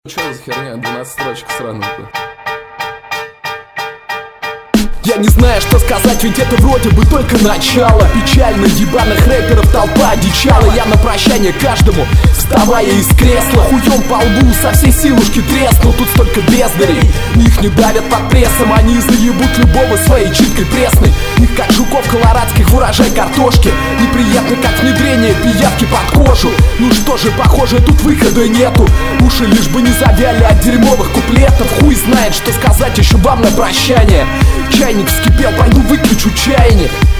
Что за херня? 12 строчек сраных-то. Я не знаю, что сказать, ведь это вроде бы только начало. Печально, ебаных рэперов толпа одичала. Я на прощание каждому, вставая из кресла, хуем по лбу со всей силушки треснул. Тут столько бездарей, их не давят под прессом. Они заебут любого своей читкой пресной. Их как жуков колорадских в урожай картошки. Неприятно, как внедрение пиявки под кожу. Ну что же, похоже, тут выхода нету. Уши лишь бы не завяли от дерьмовых куплетов. Хуй знает, что сказать еще вам на прощание. Чайник вскипел, пойду выключу чайник.